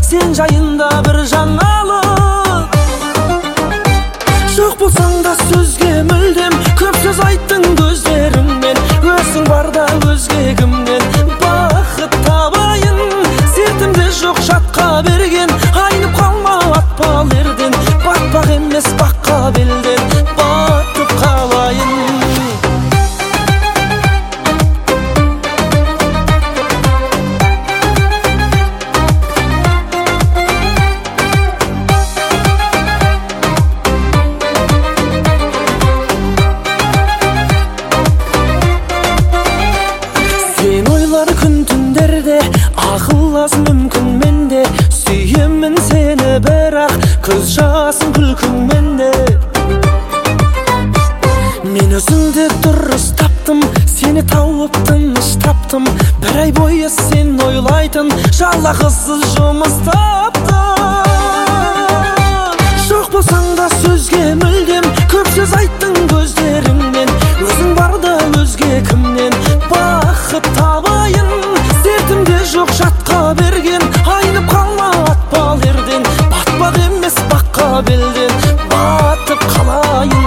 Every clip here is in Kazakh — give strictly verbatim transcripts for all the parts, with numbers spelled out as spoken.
сен жайында бір жаңалық. Жоқ болсаң да сөзге мүлдем, көп сөз айттың көздеріңмен. Өзің барда өзге кімнен бақыт табайын? Сертімде жоқ жатқа берген, айнып қалма атпал ерден. Батпақ емес баққа белден, батып қалайын. Сен ойлар күн түндерде, ақыллас мүмкін менде. Сүйемін сені бірақ, көз жасын күлкіңмен де. Мен өзіңді дұрыс таптым, сені тауып тыныш таптым. Бір ай бойы сен ойлайтын, жалақысыз жұмыс таптым. Жоқ болсаң да сөзге мүлдем, көп сөз айттың көздеріңмен. Өзің барда өзге кімнен бақыт табайын? Сертімде жоқ жатқа берген, айнып қалма атпал ерден. Батпақ емес баққа белден, батып қалайын.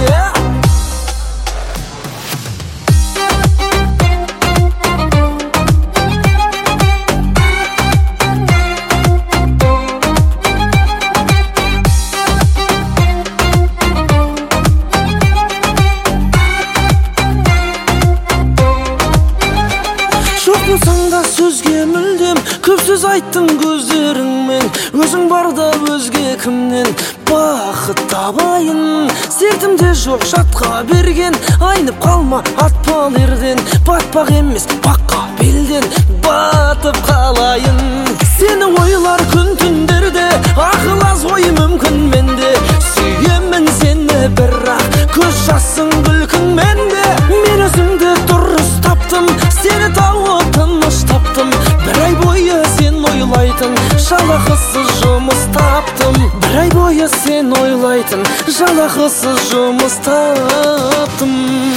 Жоқ болсаң да сөзге мүлдем, көп сөз айттың көздеріңмен. Өзің барда өзге кімнен бақыт табайын? Сертімде жоқ жатқа берген, айнып қалма атпал ерден. Батпақ емес баққа белден, батып қалайын. Сені ойлар күн түндерде, ақыл аз ой мүмкін менде. Сүйемін сені бірақ, көз жасың күлкіңмен де. Мен өзіңді дұрыс таптым, сені тауып тыныш таптым. Бір ай бойы сен ойлайтын, жалақысыз жұмыс таптым. Бір ай бойы сен ойлайтын, жалақысыз жұмыс таптым.